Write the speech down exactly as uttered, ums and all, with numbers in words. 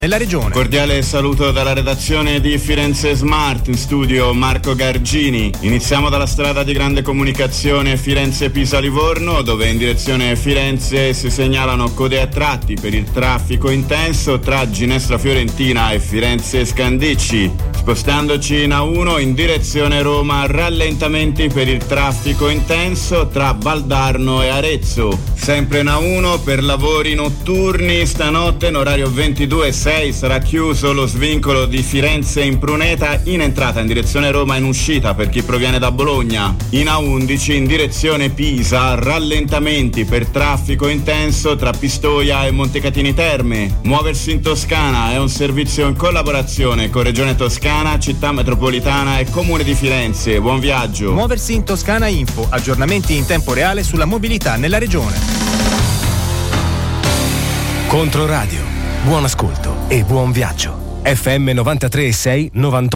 nella regione. Cordiale saluto dalla redazione di Firenze Smart, in studio Marco Gargini. Iniziamo dalla strada di grande comunicazione Firenze-Pisa-Livorno, dove in direzione Firenze si segnalano code a tratti per il traffico intenso tra Ginestra Fiorentina e Firenze Scandicci. Spostandoci in A uno in direzione Roma, rallentamenti per il traffico intenso tra Valdarno e Arezzo. Sempre in A uno per lavori notturni, stanotte in orario ventidue e sei sarà chiuso lo svincolo di Firenze in Pruneta in entrata in direzione Roma e in uscita per chi proviene da Bologna. In A undici in direzione Pisa, rallentamenti per traffico intenso tra Pistoia e Montecatini Terme. Muoversi in Toscana è un servizio in collaborazione con Regione Toscana, Città Metropolitana e Comune di Firenze. Buon viaggio. Muoversi in Toscana Info, aggiornamenti in tempo reale sulla mobilità nella regione. Controradio, buon ascolto e buon viaggio. F M novantatré e sei novantotto